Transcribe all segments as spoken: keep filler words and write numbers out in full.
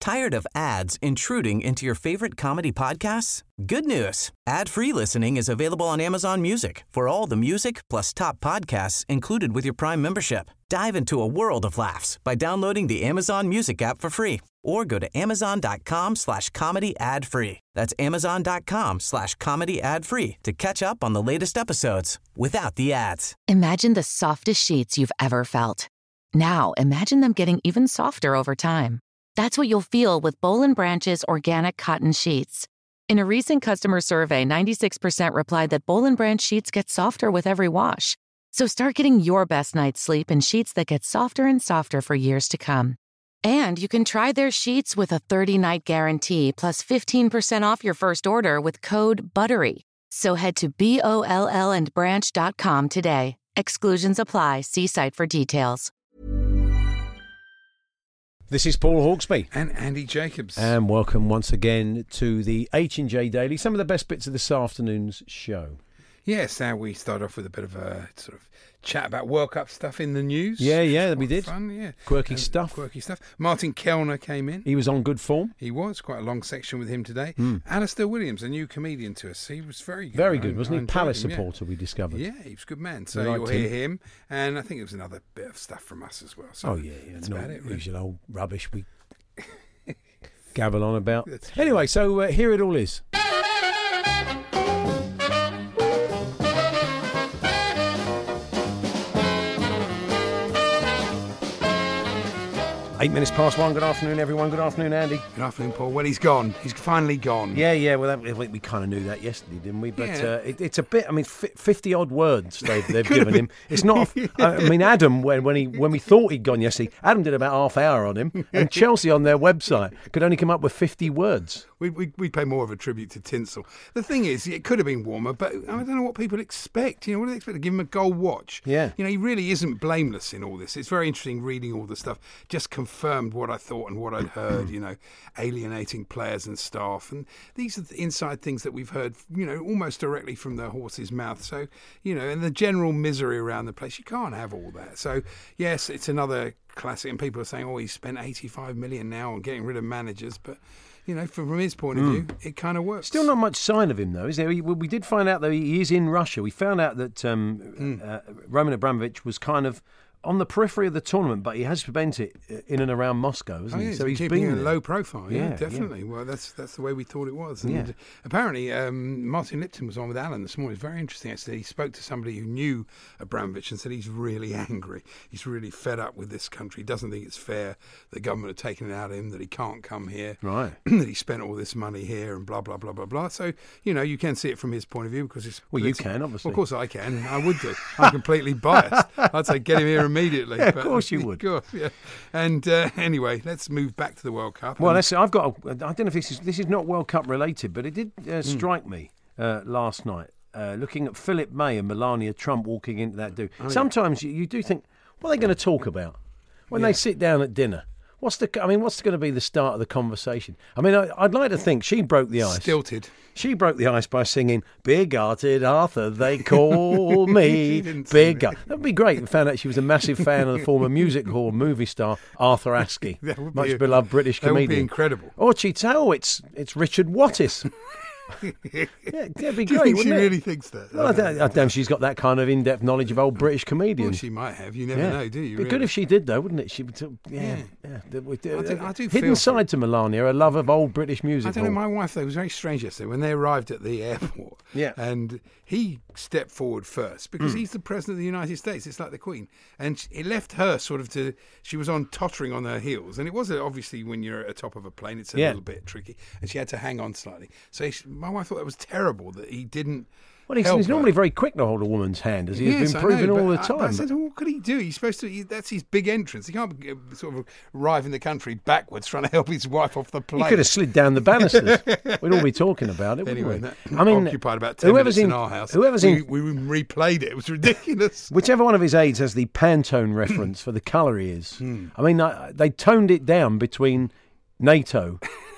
Tired of ads intruding into your favorite comedy podcasts? Good news. Ad-free listening is available on Amazon Music for all the music plus top podcasts included with your Prime membership. Dive into a world of laughs by downloading the Amazon Music app for free or go to amazon.com slash comedy ad free. That's amazon.com slash comedy ad free to catch up on the latest episodes without the ads. Imagine the softest sheets you've ever felt. Now imagine them getting even softer over time. That's what you'll feel with Boll and Branch's organic cotton sheets. In a recent customer survey, ninety-six percent replied that Boll and Branch sheets get softer with every wash. So start getting your best night's sleep in sheets that get softer and softer for years to come. And you can try their sheets with a thirty-night guarantee plus fifteen percent off your first order with code BUTTERY. So head to B O L L and branch dot com today. Exclusions apply. See site for details. This is Paul Hawksby. And Andy Jacobs. And welcome once again to the H and J Daily. Some of the best bits of this afternoon's show. Yes, now we start off with a bit of a sort of chat about World Cup stuff in the news. Yeah, yeah, we did. Fun, yeah. Quirky and stuff. Quirky stuff. Martin Kellner came in. He was on good form. He was. Quite a long section with him today. Mm. Alistair Williams, a new comedian to us. He was very good. Very good, I, wasn't I he? Palace him, yeah. supporter, we discovered. Yeah, he was a good man. So We you'll liked hear him. him. And I think there was another bit of stuff from us as well. So Oh, yeah, yeah. that's Not about it, really. usual old rubbish we gabble on about. That's Anyway, so uh, here it all is. Eight minutes past one. Good afternoon, everyone. Good afternoon, Andy. Good afternoon, Paul. Well, he's gone. He's finally gone. Yeah, yeah. Well, that, we, we kind of knew that yesterday, didn't we? But Yeah. uh, it, it's a bit. I mean, fifty odd words they've, they've given him. It's not. I mean, Adam, when when he when we thought he'd gone yesterday, Adam did about half hour on him, and Chelsea on their website could only come up with fifty words. We we we pay more of a tribute to Tinsel. The thing is, it could have been warmer, but I don't know what people expect. You know, what do they expect? To give him a gold watch? Yeah. You know, he really isn't blameless in all this. It's very interesting reading all the stuff. Just confirmed what I thought and what I'd heard. You know, alienating players and staff, and these are the inside things that we've heard. You know, almost directly from the horse's mouth. So, you know, and the general misery around the place. You can't have all that. So, yes, it's another classic. And people are saying, "Oh, he's spent eighty-five million now on getting rid of managers," but. You know, from, from his point of view, it kind of works. Still not much sign of him, though, is there? We, we did find out that he is in Russia. We found out that um, Mm. uh, Roman Abramovich was kind of on the periphery of the tournament, but he has spent it in and around Moscow, hasn't Oh, he? yeah, So he's keeping been it there. low profile. Yeah, Yeah, definitely. Well, that's that's the way we thought it was. And Yeah. apparently, um, Martin Lipton was on with Alan this morning. It's very interesting. Actually, he spoke to somebody who knew Abramovich and said he's really angry. He's really fed up with this country. He doesn't think it's fair. The government have taken it out of him. That he can't come here. Right. That he spent all this money here and blah blah blah blah blah. So you know, you can see it from his point of view because it's. Well, you politi- can, obviously. Well, of course, I can. I would do. I'm completely biased. I'd say get him here immediately. Yeah, of but- course you would. Of course, yeah. And uh, anyway, let's move back to the World Cup. Well, And- let's, I've got. A, I don't know if this is this is not World Cup related, but it did uh, strike me uh, last night uh, looking at Philip May and Melania Trump walking into that do. Sometimes you, you do think, what are they going to talk about when Yeah. they sit down at dinner? What's the? I mean, what's going to be the start of the conversation? I mean, I, I'd like to think she broke the ice. Stilted. She broke the ice by singing "Big-Hearted Arthur, they call me She didn't sing Big." it. That'd be great. We found out she was a massive fan of the former music hall movie star Arthur Askey, That would be much a- beloved British That would be comedian. incredible. Or she'd say, "Oh, it's it's Richard Wattis." Yeah, that'd be Do you great, think she wouldn't it? really thinks that? Well, I don't, I don't know if she's got that kind of in-depth knowledge of old British Well, comedians. she might have. You never Yeah. know, do you? Be good really? if she did, though, wouldn't it? She would, uh, yeah, Yeah. yeah. The- with the- I do- I do hidden feel for side to Melania, a love of old British music. I don't know. hall. My wife, though, was very strange yesterday when they arrived at the airport. Yeah. And he stepped forward first because Hmm. he's the president of the United States. It's like the Queen. And sh- it left her sort of to. She was on tottering on her heels. And it was uh, obviously when you're at the top of a plane, it's a Yeah. little bit tricky. And she had to hang on slightly. So she, my wife thought that was terrible that he didn't. Well, he's, help he's her. normally very quick to hold a woman's hand, as he has Yes, been I proving know, all the but I- time. but I said, well, what could he do? He's supposed to. He, that's his big entrance. He can't be, uh, sort of arrive in the country backwards, trying to help his wife off the He plane. could have slid down the banisters. We'd all be talking about it, wouldn't Anyway, we? that I mean, occupied about ten whoever's minutes in, in our house. Whoever's we, in, we replayed it. It was ridiculous. whichever one of his aides has the Pantone reference for the colour he is. Hmm. I mean, I, they toned it down between NATO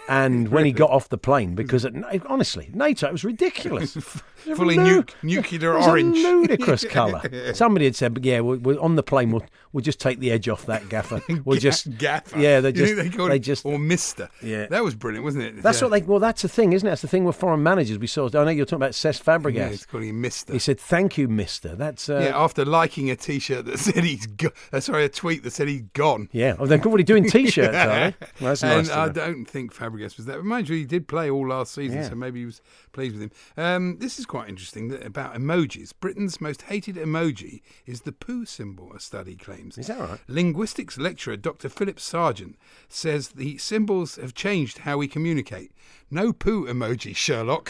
And when he got off the plane, because it, honestly, NATO, it was ridiculous. Fully nu- nuclear it was orange. A ludicrous colour. Somebody had said, "Yeah, we're, we're on the plane. We'll we'll just take the edge off that gaffer. We'll just gaffer. Yeah, they You just think they, called they it- just or Mister. Yeah. That was brilliant, wasn't it? That's yeah. what they. Well, that's the thing, isn't it? That's the thing with foreign managers. We saw. I know you're talking about Cesc Fabregas. Yeah, he's calling him Mister. He said, "Thank you, Mister." That's uh, yeah, after liking a T-shirt that said he's go- uh, sorry, a tweet that said he's gone. yeah. Oh, they're already doing T-shirts, are they? Well, that's and nice. to I know. don't think Fabregas was that. Mind you, he did play all last season, Yeah. so maybe he was pleased with him. Um, this is quite interesting that, about emojis. Britain's most hated emoji is the poo symbol, a study claims. Is that right? Linguistics lecturer Doctor Philip Sargent says the symbols have changed how we communicate. No poo emoji, Sherlock.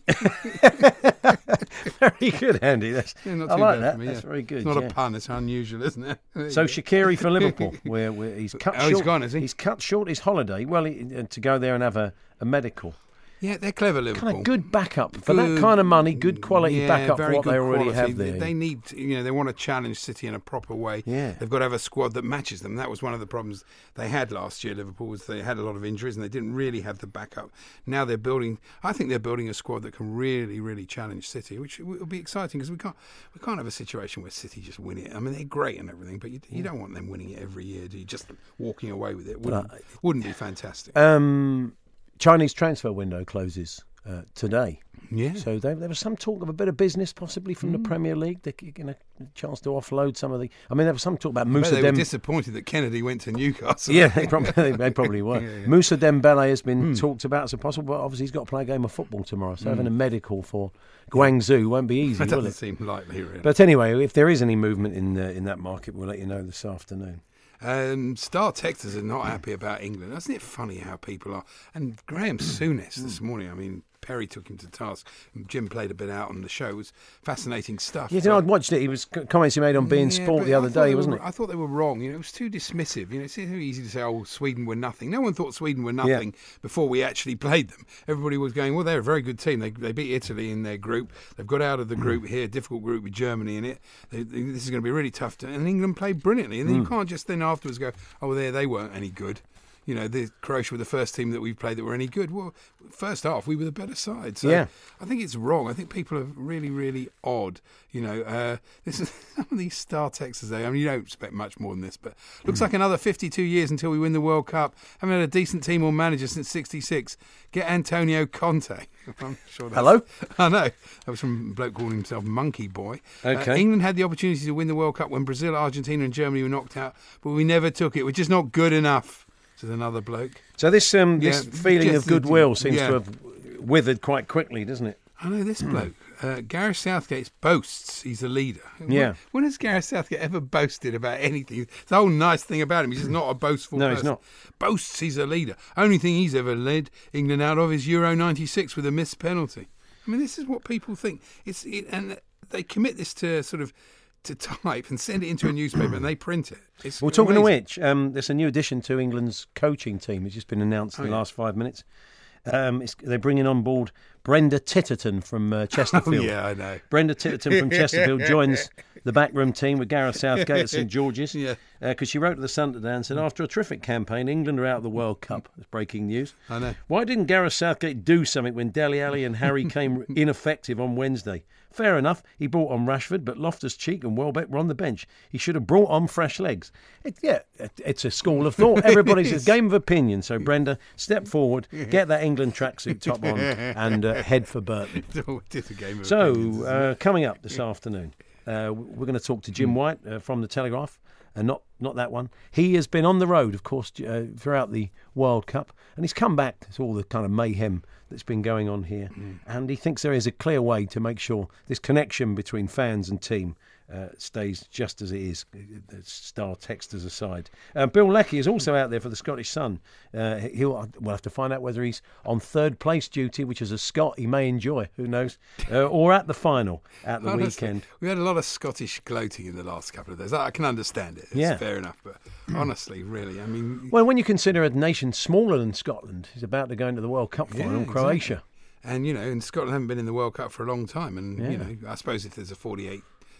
Very good, Andy. That's, Yeah, not I too like bad that. for me, That's yeah. very good. It's not yeah. a pun, it's unusual, isn't it? There So you go. Shaqiri for Liverpool, where, where he's cut Oh, short. he's gone, is he? He's cut short his holiday. Well, he, uh, to go there and have a, a medical. Yeah, they're clever, Liverpool. Kind of good backup for Good- that kind of money. Good quality yeah, backup for very what good they already quality. have there. They need, you know, they want to challenge City in a proper way. Yeah. They've got to have a squad that matches them. That was one of the problems they had last year, Liverpool, was they had a lot of injuries and they didn't really have the backup. Now they're building, I think they're building a squad that can really, really challenge City, which will be exciting because we can't, we can't have a situation where City just win it. I mean, they're great and everything, but you, you don't want them winning it every year, do you? Just walking away with it wouldn't, But, uh, wouldn't be fantastic. Um, Chinese transfer window closes uh, today. yeah. So there, there was some talk of a bit of business possibly from Mm. the Premier League. They're getting a chance to offload some of the. I mean, there was some talk about I bet Musa they were Dem. disappointed that Kennedy went to Newcastle. Yeah, they probably, they probably were. Yeah, yeah. Musa Dembele has been Mm. talked about as a possible, but obviously he's got to play a game of football tomorrow. So having a medical for Guangzhou won't be easy, That will doesn't it? seem likely, really. But anyway, if there is any movement in uh, in that market, we'll let you know this afternoon. Um, Star Texters are not happy about England. Isn't it funny how people are? And Graham Souness this morning, I mean, Perry took him to task. Jim played a bit out on the show. It was fascinating stuff. Yeah, you know, But- I'd watched it. He was c- comments he made on being Yeah, Sport but the I other thought day, they wasn't were, it? I thought they were wrong. You know, it was too dismissive. You know, it's too easy to say, "Oh, Sweden were nothing." No one thought Sweden were nothing before we actually played them. Everybody was going, "Well, they're a very good team. They they beat Italy in their group. They've got out of the group here, difficult group with Germany in it. They, they, this is going to be really tough." To, and England played brilliantly. And then Mm. you can't just then afterwards go, "Oh, there they weren't any good." You know, the Croatia were the first team that we've played that were any good. Well, first half, we were the better side. So Yeah. I think it's wrong. I think people are really, really odd. You know, uh, this is some of these Star Texters. I mean, you don't expect much more than this, but looks like another fifty-two years until we win the World Cup. Haven't had a decent team or manager since sixty-six. Get Antonio Conte. I'm sure that's, Hello? I know. That was from a bloke calling himself Monkey Boy. Okay. Uh, England had the opportunity to win the World Cup when Brazil, Argentina, and Germany were knocked out, but we never took it. We're just not good enough. Says another bloke. So this um, this Yeah, feeling just of goodwill the- seems yeah. to have withered quite quickly, doesn't it? I know this bloke. Uh, Gareth Southgate boasts he's a leader. Yeah. When, when has Gareth Southgate ever boasted about anything? The whole nice thing about him, he's just not a boastful No, person. he's not. Boasts he's a leader. Only thing he's ever led England out of is Euro ninety-six with a missed penalty. I mean, this is what people think. It's it, and they commit this to sort of to type and send it into a newspaper and they print it. It's Well, talking amazing. of which, um, there's a new addition to England's coaching team. It's just been announced in Oh, the yeah. last five minutes. Um, it's, they're bringing on board Brenda Titterton from uh, Oh, Chesterfield. yeah, I know. Brenda Titterton from Chesterfield joins the backroom team with Gareth Southgate at St George's. Yeah. Because she wrote to the Sun today and said, after a terrific campaign, England are out of the World Cup. That's breaking news. I know. Why didn't Gareth Southgate do something when Dele Alli and Harry came ineffective on Wednesday? Fair enough, he brought on Rashford, but Loftus-Cheek and Welbeck were on the bench. He should have brought on fresh legs. It, yeah, it, it's a school of thought. Everybody's a game of opinion. So, Brenda, step forward, get that England tracksuit top on and uh, head for Burton. It is a game of So, opinions, isn't it? uh, coming up this afternoon, uh, we're going to talk to Jim White uh, from The Telegraph, and not, not that one. He has been on the road, of course, uh, throughout the World Cup, and he's come back to all the kind of mayhem that's been going on here, mm. and he thinks there is a clear way to make sure this connection between fans and team uh, stays just as it is, Star Texters aside. Uh, Bill Leckie is also out there for the Scottish Sun. Uh, he'll we'll have to find out whether he's on third place duty, which as a Scot he may enjoy, who knows, uh, or at the final at the Honestly, weekend. we had a lot of Scottish gloating in the last couple of days. I can understand it. It's Yeah. fair enough. But honestly, really, I mean... Well, when you consider a nation smaller than Scotland is about to go into the World Cup Yeah, final, exactly. Croatia. And, you know, and Scotland haven't been in the World Cup for a long time. And, Yeah. you know, I suppose if there's a forty-eight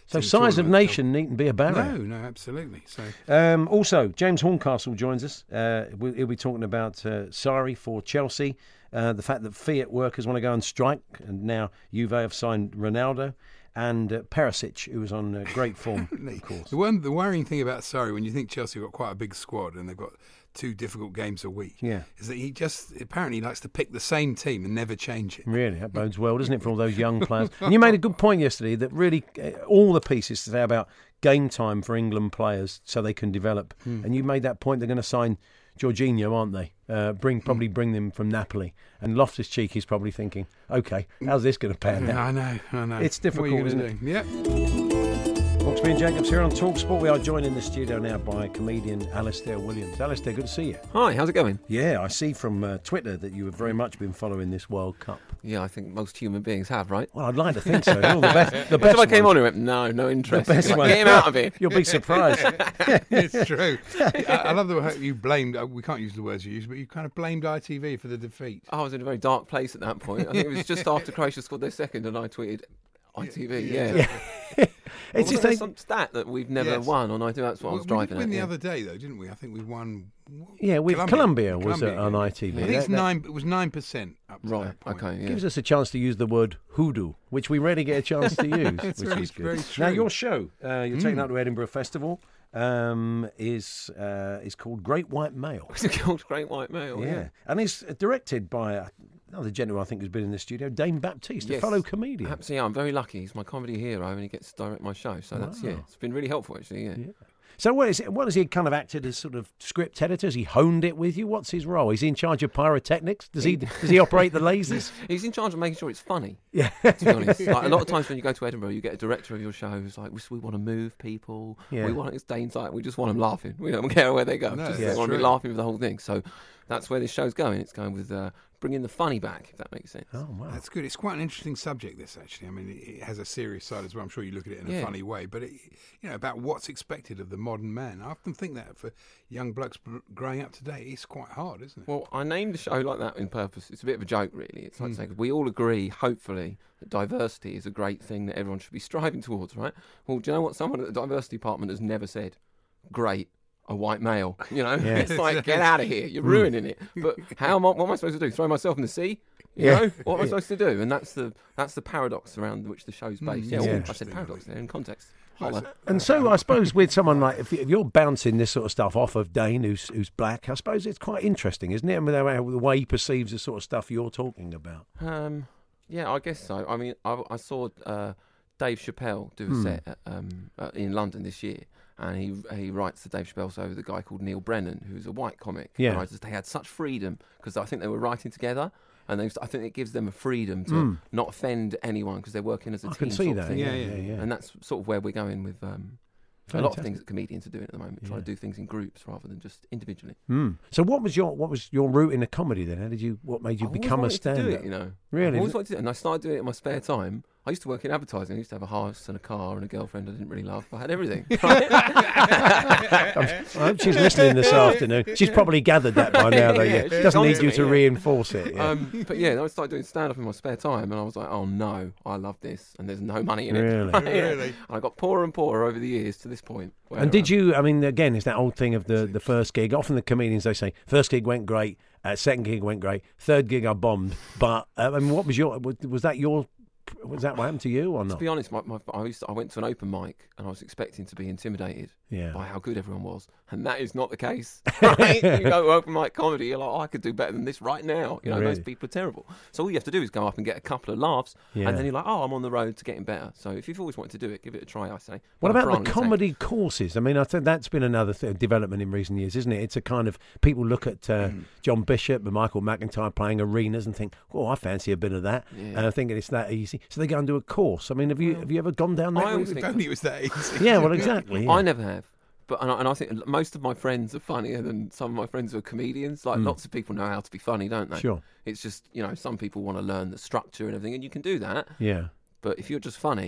So size of nation needn't be a barrier. No, no, absolutely. So um, also, James Horncastle joins us. Uh, we'll, he'll be talking about uh, Sarri for Chelsea, uh, the fact that Fiat workers want to go on strike, and now Juve have signed Ronaldo, and uh, Perisic, who was on uh, great form, of course. The one, the worrying thing about Sarri, when you think Chelsea have got quite a big squad and they've got two difficult games a week, yeah. is that he just apparently likes to pick the same team and never change it. Really, that bodes well, doesn't it, for all those young players? And you made a good point yesterday that really uh, all the pieces to say about game time for England players so they can develop. Hmm. And you made that point, they're going to sign Jorginho, aren't they? Uh, bring Probably bring them from Napoli. And Loftus-Cheek is probably thinking, OK, how's this going to pan out? I know, I know. It's difficult, isn't it? Do? Yep. Hawksby and Jacobs here on TalkSport. We are joined in the studio now by comedian Alistair Williams. Alistair, good to see you. Hi, how's it going? Yeah, I see from uh, Twitter that you have very much been following this World Cup. Yeah, I think most human beings have, right? Well, I'd like to think so. All the best. The What if best I came ones. on and went, no, no interest. The best Like, one. get him out of here. You'll be surprised. It's true. I, I love the way you blamed, we can't use the words you use, but you kind of blamed I T V for the defeat. I was in a very dark place at that point. I think it was just after Croatia scored their second and I tweeted, I T V, yeah. yeah. It's Wasn't just there like, some stat that we've never Yes. won on I T V? That's what I Well, was we driving did win at. the yeah. other day, though, didn't we? I think we won. yeah, with Colombia, Colombia, was uh, Colombia, on yeah. I T V. I think it's That- that nine. It was nine percent up to Right, that point. okay, yeah. gives us a chance to use the word hoodoo, which we rarely get a chance to use, which very- is good. very Now, true. your show, uh, you're Mm. taking out to Edinburgh Festival, um, is uh, is called Great White Male. It's called Great White Male, Yeah. yeah. And it's directed by uh, another gentleman I think who's been in the studio, Dane Baptiste, a Yes. fellow comedian. Absolutely, I'm very lucky. He's my comedy hero and he gets to direct my show. So that's, yeah, Wow. it's been really helpful, actually, yeah. Yeah. So what is it? What has he kind of acted as sort of script editor? Has he honed it with you? What's his role? Is he in charge of pyrotechnics? Does he does he operate the lasers? He's in charge of making sure it's funny. Yeah. To be honest, like, a lot of times when you go to Edinburgh, you get a director of your show who's like, "We, we want to move people. Yeah. We want it's Dane's like, we just want them laughing. We don't care where they go. No, just, that's they want to be true. laughing with the whole thing." So that's where this show's going. It's going with uh, bringing the funny back, if that makes sense. Oh wow. That's good. It's quite an interesting subject, this, actually. I mean, it it has a serious side as well. I'm sure you look at it in a Yeah. funny way, but, it, you know, about what's expected of the modern man. I often think that for young blokes br- growing up today, it's quite hard, isn't it? Well, I named the show like that in purpose. It's a bit of a joke, really. It's like Mm. saying we all agree, hopefully, that diversity is a great thing that everyone should be striving towards, right? Well, do you know what someone at the diversity department has never said? Great. A white male, you know, Yeah. it's like, get out of here, you're ruining it. But how am I, what am I supposed to do? Throw myself in the sea? You Yeah. know, what am I supposed to do? And that's the that's the paradox around which the show's based. Mm, yeah, yeah. I said Interesting, paradox really. there in context. Well, Holla. And so I suppose with someone like if, if you're bouncing this sort of stuff off of Dane, who's who's black, I suppose it's quite interesting, isn't it? I mean, the way, the way he perceives the sort of stuff you're talking about. Um, yeah, I guess so. I mean, I, I saw uh, Dave Chappelle do a Hmm. set at, um, uh, in London this year, and he he writes the Dave Chappelle show with a guy called Neil Brennan, who's a white comic. Yeah. And I just, they had such freedom because I think they were writing together, and they, I think it gives them a freedom to Mm. not offend anyone because they're working as a I team. can see sort of that. thing. Yeah, Yeah, yeah, yeah. yeah. And that's sort of where we're going with um, a lot Fantastic. of things that comedians are doing at the moment, trying Yeah. to do things in groups rather than just individually. Mm. So what was your what was your route into comedy then? How did you what made you I've always become a wanted to do stand-up? it, you know. Really? I always wanted to do it, and I started doing it in my spare time. I used to work in advertising. I used to have a house and a car and a girlfriend I didn't really love. I had everything. Right? I hope she's listening this afternoon. She's probably gathered that by now, though. Yeah, Yeah, she's doesn't on need to you me, to yeah. reinforce it. Yeah. um, but yeah, I started doing stand-up in my spare time, and I was like, oh no, I love this, and there's no money in it. Really? Yeah. Really? And I got poorer and poorer over the years to this point. where, And did um, you? I mean, again, it's that old thing of the, the first gig. Often the comedians they say first gig went great, uh, second gig went great, third gig I bombed. But uh, I mean, what was your? Was, was that your? Was that what happened to you or To not? be honest, my, my, I, used to, I went to an open mic and I was expecting to be intimidated Yeah. by how good everyone was, and that is not the case. Right? You go to open mic comedy, you're like, oh, I could do better than this right now. You know, Really? those people are terrible. So all you have to do is go up and get a couple of laughs, Yeah. and then you're like, oh, I'm on the road to getting better. So if you've always wanted to do it, give it a try. I say. What Have a about Brian the and take. comedy courses? I mean, I think that's been another th- development in recent years, isn't it? It's a kind of people look at uh, Mm. John Bishop and Michael McIntyre playing arenas and think, "Oh, I fancy a bit of that." Yeah. And I think it's that easy. So they go and do a course. I mean, have you Well, have you ever gone down that I route? always If think- only it was that easy. Yeah, well, exactly. yeah. I never have. But and I, and I think most of my friends are funnier than some of my friends who are comedians. Like Mm. lots of people know how to be funny, don't they? Sure. It's just, you know, some people want to learn the structure and everything, and you can do that. Yeah. But if you're just funny,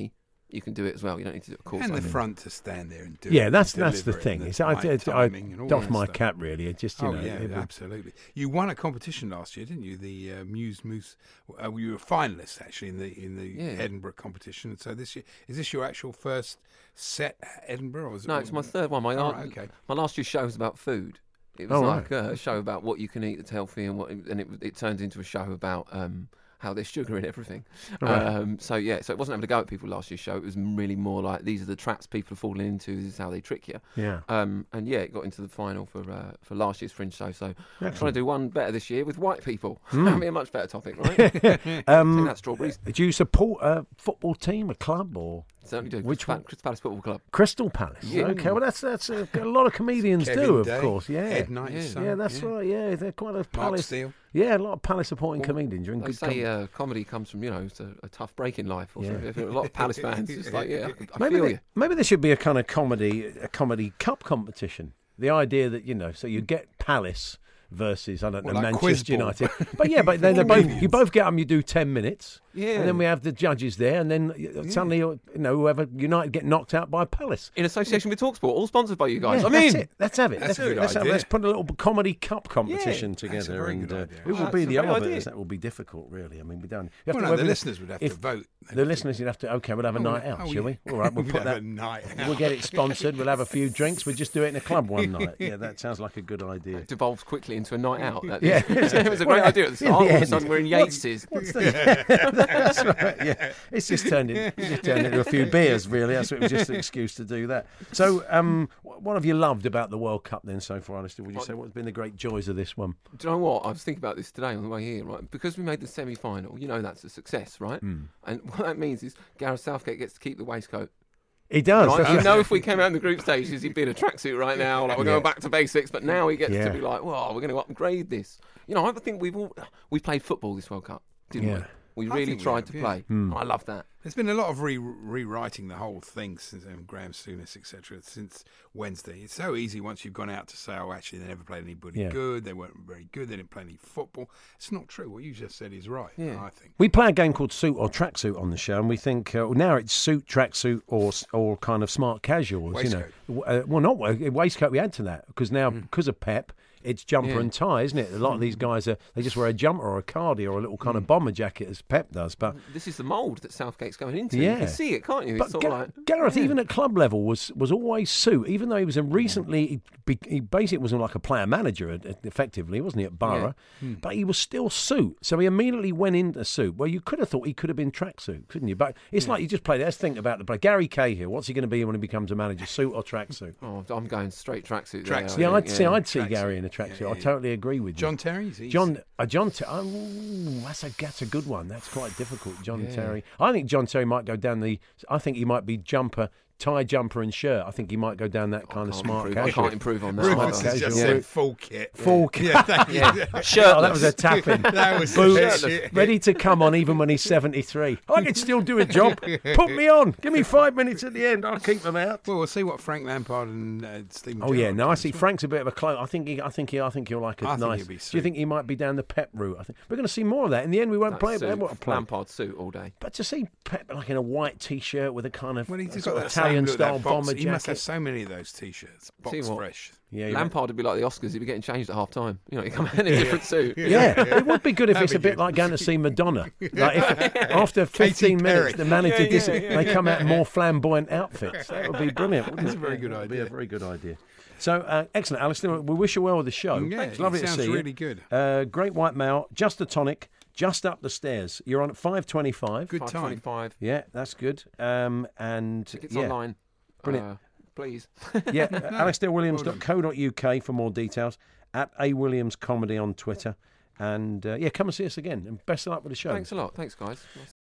you can do it as well. You don't need to do it, of course. And I the mean. front to stand there and do Yeah, it. that's and that's the deliver it thing. and It's, the I, right I, I timing and all doff that my stuff. cap really. It just you Oh know. yeah, it- absolutely. You won a competition last year, didn't you? The uh, Muse Moose. Uh, you were a finalist actually in the in the Yeah. Edinburgh competition. So this year, is this your actual first set at Edinburgh? Or is No, it it's my third one. My, Oh, la- right, okay. my last year's show was about food. It was Oh, like right. uh, a show about what you can eat that's healthy, and what, and it it turned into a show about um, how there's sugar in everything. Right. Um, so yeah, so it wasn't having to go at people last year's show. It was really more like these are the traps people are falling into. This is how they trick you. Yeah. Um, and yeah, it got into the final for uh, for last year's Fringe show. So I'm trying to Excellent. do one better this year with white people. Mm. That'd be a much better topic, right? Take Um, that, strawberries. do you support a football team, a club, or Certainly do. which Crystal, one? Crystal Palace Football Club. Crystal Palace? Yeah. Okay, well that's that's a, a lot of comedians Kevin do, of Day, course. Yeah. Ed Knight, Yeah. his son, Yeah, that's right. Yeah, they're quite a Mark Palace. Steele. Yeah, a lot of Palace supporting Well, comedians. You're in They good say company. uh, comedy comes from, you know, it's a, a tough break in life. Or Yeah. something. If you're a lot of Palace fans, it's like, yeah, I, I maybe feel there, you. maybe there should be a kind of comedy, a comedy cup competition. The idea that you know, so you get Palace versus I don't know Well, like Manchester Quiz Ball. United, but yeah, but then they both Comedians. you both get them. You do ten minutes, Yeah. and then we have the judges there, and then y- suddenly you know whoever United get knocked out by Palace. In association with TalkSport, all sponsored by you guys. Yeah, I mean, that's it. Let's have it. That's let's, a good let's, have- idea. let's put a little comedy cup competition Yeah, that's a together, very and good uh, idea. who will That's be a the great arbiters? idea. That will be difficult, really. I mean, we don't. You have Well, to no, the whether- listeners would have if to vote. The listeners, you'd have to. Okay, we'll have a Oh, night we- out, oh, shall yeah. we? All right, we'll We'd put have that. a night We'll get it sponsored. We'll have a few drinks. We'll just do it in a club one night. Yeah, that sounds like a good idea. it devolves quickly into a night out. That Yeah. it was a great Well, idea at the in start. the All of a end. sudden, we're in What's- Yates's. What's the? That's right. Yeah, it's just turned in, it's just turned into a few beers. Really, that's it was just an excuse to do that. So, um, wh- what have you loved about the World Cup then so far, Alistair? Would you say what's been the great joys of this one? Do you know what? I was thinking about this today on the way here, right? Because we made the semi-final, you know that's a success, right? Hmm. And what that means is Gareth Southgate gets to keep the waistcoat. He does. Right? that's You right. know, if we came out in the group stages, he'd be in a tracksuit right now. Like we're Yeah. going back to basics, but now he gets Yeah. to be like, "Well, we're going to upgrade this." You know, I think we've all we played football this World Cup, didn't Yeah. we? We I really think we tried have, to yeah. play. Hmm. I love that. There's been a lot of re- rewriting the whole thing since um, Graham Souness, et cetera, since Wednesday. It's so easy once you've gone out to say, oh, actually, they never played anybody Yeah. good, they weren't very good, they didn't play any football. It's not true. What you just said is right, Yeah. I think. We play a game called Suit or Tracksuit on the show, and we think uh, now it's suit, tracksuit, or or kind of smart casuals. Waistcoat. You know, uh, well, not wa- waistcoat. We add to that because now because of Pep, it's jumper Yeah. and tie, isn't it? A lot of these guys are they just wear a jumper or a cardi or a little kind of bomber jacket as Pep does, but. This is the mould that Southgate's going into. Yeah. You can see it, can't you? It's But sort Ga- of like Gareth, even at club level, was was always suit. Even though he was a recently, he, be- he basically was like a player manager, uh, effectively, wasn't he, at Borough? But he was still suit. So he immediately went into suit. Well, you could have thought he could have been tracksuit, couldn't you? But it's like you just played. Let's think about the play. Gary Cahill, what's he going to be when he becomes a manager? Suit or tracksuit? oh, I'm going straight tracksuit. there, Tracksuit. I Yeah, think, I'd see. I'd see Tracksuit. Gary in a tracksuit. Yeah, I yeah. totally agree with you. John Terry's easy. John, uh, John, Ter- oh, that's a that's a good one. That's quite difficult. John Yeah. Terry. I think John Terry might go down the. I think he might be jumper, tie, jumper, and shirt. I think he might go down that kind of can't smart improve, I casual. can't improve on that. Smart Rufus either. has just casual. said full kit. Full Yeah, thank you. Yeah. Shirtless. Oh, that was a tapping. That was Boots, shit. ready to come on even when he's seventy-three. I can still do a job. Put me on. Give me five minutes at the end. I'll keep them out. Well, we'll see what Frank Lampard and uh, Stephen Oh yeah, Gerrard no, do I as see well. Frank's a bit of a clone. I think he, I think he, I think he'll like a I think nice. he'll be Do you suit. think he might be down the Pep route? I think we're going to see more of that. In the end, we won't That play it. suit, But what play? Lampard suit all day. But to see Pep like in a white T-shirt with a kind of Well, he's sort got of that same Italian look, style that box. bomber He must have jacket. so many of those T-shirts. Box See what? fresh. Yeah, you Lampard would be like the Oscars. He'd be getting changed at half time. You know, he'd come in a different suit. Yeah, it would be good if That'd it's be a bit good. like going to see Madonna. Like if, after fifteen Perry. minutes, the manager Yeah, dis- yeah, yeah, they come out in more flamboyant outfits. That would be brilliant. Wouldn't That's it? a very good That would be a idea. very good idea. So uh, excellent, Alistair. We wish you well with the show. Yeah, it's lovely it to sounds see you. really good. Uh, Great White Male, just a tonic, just up the stairs. You're on at five twenty-five. Good five time. twenty-five. Yeah, that's good. Um, and Tickets yeah, online. Brilliant. Uh, please. yeah, alistair williams dot co dot U K for more details. At A Williams Comedy on Twitter. And uh, yeah, come and see us again. And best of luck with the show. Thanks a lot. Thanks, guys.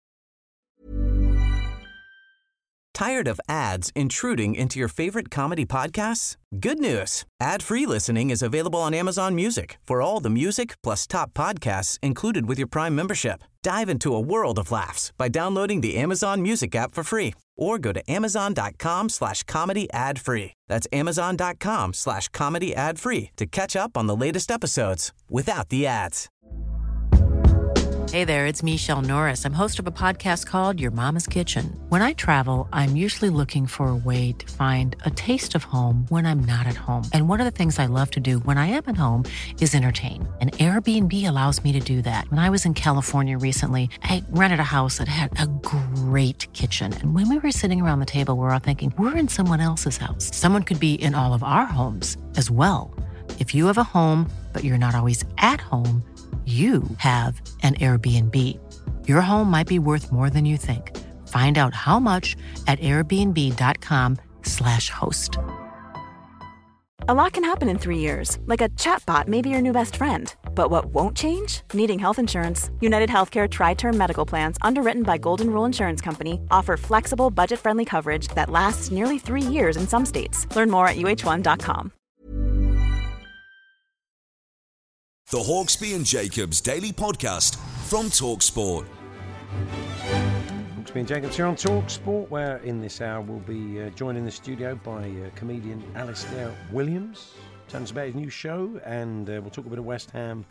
Tired of ads intruding into your favorite comedy podcasts? Good news. Ad-free listening is available on Amazon Music for all the music plus top podcasts included with your Prime membership. Dive into a world of laughs by downloading the Amazon Music app for free or go to amazon.com slash comedy ad free. That's amazon.com slash comedy ad free to catch up on the latest episodes without the ads. Hey there, it's Michelle Norris. I'm host of a podcast called Your Mama's Kitchen. When I travel, I'm usually looking for a way to find a taste of home when I'm not at home. And one of the things I love to do when I am at home is entertain. And Airbnb allows me to do that. When I was in California recently, I rented a house that had a great kitchen. And when we were sitting around the table, we were all thinking, we're in someone else's house. Someone could be in all of our homes as well. If you have a home, but you're not always at home, you have an Airbnb. Your home might be worth more than you think. Find out how much at airbnb.com slash host. A lot can happen in three years, like a chatbot may be your new best friend. But what won't change? Needing health insurance. United Healthcare Tri-Term Medical Plans, underwritten by Golden Rule Insurance Company, offer flexible, budget-friendly coverage that lasts nearly three years in some states. Learn more at U H one dot com. The Hawksby and Jacobs Daily Podcast from TalkSport. Hawksby and Jacobs here on TalkSport, where in this hour we'll be uh, joined in the studio by uh, comedian Alistair Williams. Tell us about his new show, and uh, we'll talk a bit of West Ham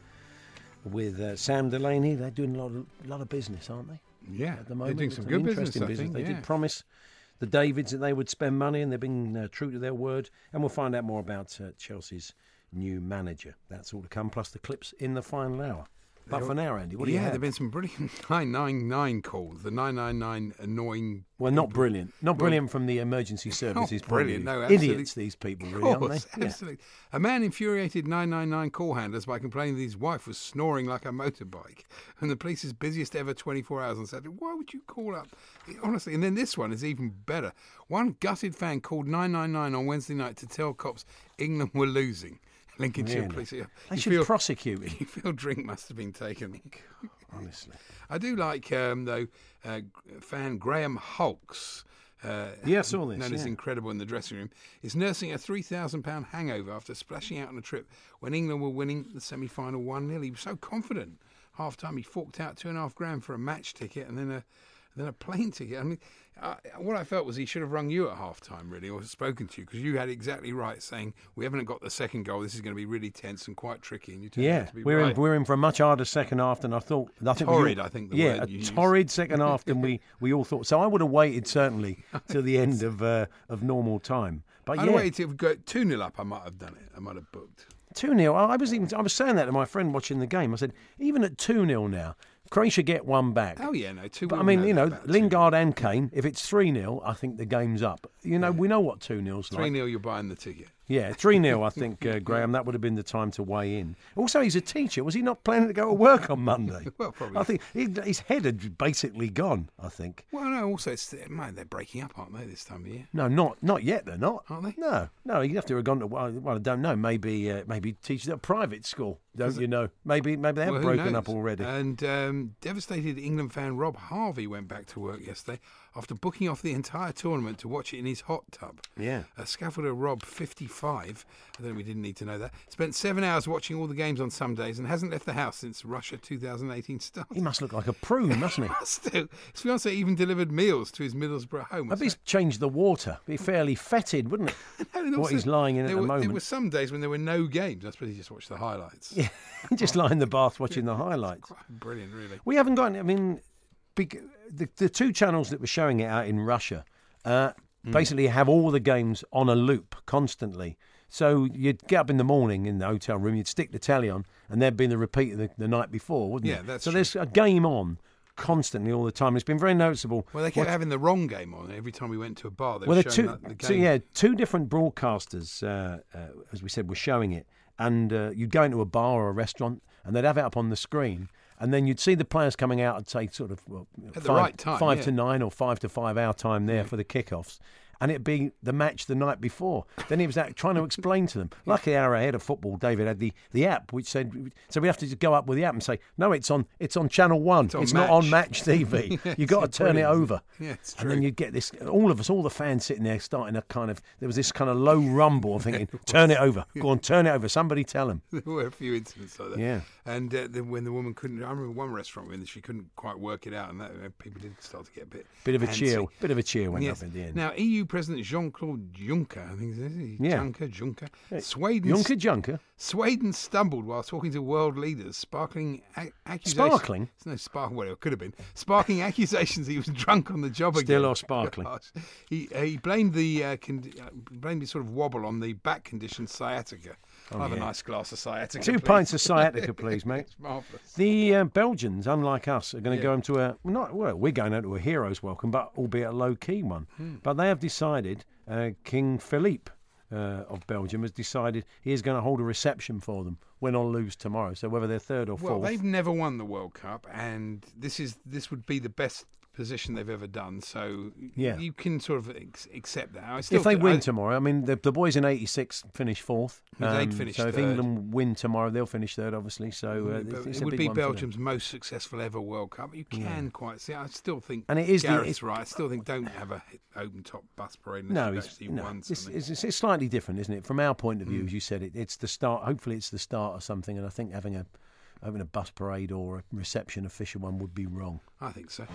with uh, Sam Delaney. They're doing a lot of, a lot of business, aren't they? Yeah, at the moment. they're doing some It's good an business, interesting I business. think, They yeah. did promise the Davids that they would spend money, and they've been uh, true to their word. And we'll find out more about uh, Chelsea's new manager. That's all to come, plus the clips in the final hour. But for now, Andy, what do you yeah, have? there have been some brilliant nine nine nine calls. The nine nine nine annoying. Well, not brilliant. Not Well, brilliant from the emergency services not point of brilliant, view. no, absolutely. Idiots, these people, Of really, aren't course, they? Yeah. absolutely. A man infuriated nine nine nine call handlers by complaining that his wife was snoring like a motorbike. And the police's busiest ever twenty-four hours on Saturday. Why would you call up? Honestly, and then this one is even better. One gutted fan called nine nine nine on Wednesday night to tell cops England were losing. Lincolnshire Really? police. Yeah. They You should feel- prosecute him. You feel drink must have been taken. Honestly. I do like, um, though, uh, fan Graham Hulks, uh, Yeah, I saw this, known as yeah. Incredible in the dressing room, is nursing a three thousand pounds hangover after splashing out on a trip when England were winning the semi-final one nil. He was so confident. Half-time, he forked out two and a half grand for a match ticket and then a then a plane ticket. I mean, uh, what I felt was he should have rung you at half-time, really, or spoken to you, because you had exactly right, saying, we haven't got the second goal, this is going to be really tense and quite tricky, and you turned Yeah, out to be we're right. in, we're in for a much harder second half than I thought. I think we Torrid, all- I think the yeah, word a you used. torrid second half than we, we all thought. So I would have waited certainly till the end of uh, of normal time. But I'd yeah, waited till we got two nil up, I might have done it. I might have booked. two nil. I was even I was saying that to my friend watching the game. I said, even at two nil now, Croatia get one back. Oh, yeah, no, two But I will mean, know you know, that about Lingard and Kane, if it's three nil, I think the game's up. You know, we know what two nil's like. three nil, you're buying the ticket. Yeah, three nil, I think, uh, Graham, that would have been the time to weigh in. Also, he's a teacher. Was he not planning to go to work on Monday? Well, probably. I think he, his head had basically gone, I think. Well, no, also, it's, man, they're breaking up, aren't they, this time of year? No, not not yet, they're not. Aren't they? No, no, he'd have to have gone to, well, well I don't know, maybe uh, maybe teachers at a private school, don't you know? Maybe maybe they have Well, who broken knows? up already. And um, devastated England fan Rob Harvey went back to work yesterday after booking off the entire tournament to watch it in his hot tub. Yeah. Uh, scaffolder Rob, fifty-five, I don't know, we didn't need to know that, spent seven hours watching all the games on some days and hasn't left the house since Russia two thousand eighteen started. He must look like a prune, mustn't he? Still, his fiancée even delivered meals to his Middlesbrough home. I'd be changed the water. Be fairly fetid, wouldn't it? And what also, he's lying in at there the were, moment. There were some days when there were no games. I suppose he just watched the highlights. Yeah, just lying in the bath watching the highlights. Quite brilliant, really. We haven't got. I mean, big, the the two channels that were showing it out in Russia uh, Mm. basically have all the games on a loop constantly. So you'd get up in the morning in the hotel room, you'd stick the telly on, and there'd be the repeat of the, the night before, wouldn't Yeah, it? that's so true. there's a game on constantly all the time. It's been very noticeable. Well, they kept What- having the wrong game on every time we went to a bar. They well, were they're showing two. that, the game. So yeah, two different broadcasters, uh, uh, as we said, were showing it, and uh, you'd go into a bar or a restaurant, and they'd have it up on the screen. And then you'd see the players coming out at, say, sort of well, At the five, right time, five yeah. to nine or five to five our time there for the kickoffs. And it'd be the match the night before. Then he was out trying to explain to them. Luckily, our head of football, David, had the, the app, which said, so we have to just go up with the app and say, no, it's on it's on Channel One. It's It's, on not on Match." Match T V. Yeah, You've got to it's turn it brilliant. over. Yeah, it's And then true. you'd get this, all of us, all the fans sitting there starting a kind of, there was this kind of low rumble thinking, turn it over. Go on, turn it over. Somebody tell him. There were a few incidents like that. Yeah. And uh, the, when the woman couldn't, I remember one restaurant when she couldn't quite work it out, and that, uh, people did start to get a bit bit of a antsy. cheer, bit of a cheer went Yes. up in the end. Now, E U President Jean-Claude Juncker, I think is he? Yeah. Juncker, Juncker, Sweden, Junker, Junker, Sweden stumbled while talking to world leaders, sparkling a- accusations. Sparkling? No, spark. Well, it could have been sparking accusations he was drunk on the job again. Still or sparkling? Gosh. He he blamed the uh, con- uh, blamed the sort of wobble on the back condition sciatica. I'll have a nice glass of sciatica. Two please. pints of sciatica, please, mate. It's marvellous. The uh, Belgians, unlike us, are going to Yeah. go into a not well. We're going into a hero's welcome, but albeit a low key one. Hmm. But they have decided. Uh, King Philippe uh, of Belgium has decided he is going to hold a reception for them, win or lose tomorrow. So whether they're third or Well, fourth, they've never won the World Cup, and this is this would be the best position they've ever done. So Yeah. you can sort of ex- accept that. I still if they th- win I- tomorrow, I mean the, the boys in eighty-six finished fourth. Well, they'd Um, finish so if third. England win tomorrow, they'll finish third, obviously. So uh, But it's, it's it a would big be one for them. Belgium's most successful ever World Cup. You can quite see. I still think, And it is the- Gareth's it's- right. I still think don't have a open top bus parade unless No, you've it's, actually no won it's, something. it's, it's, it's slightly different, isn't it? From our point of view, Mm. as you said, it, it's the start. Hopefully, it's the start of something. And I think having a having a bus parade or a reception official one would be wrong. I think so.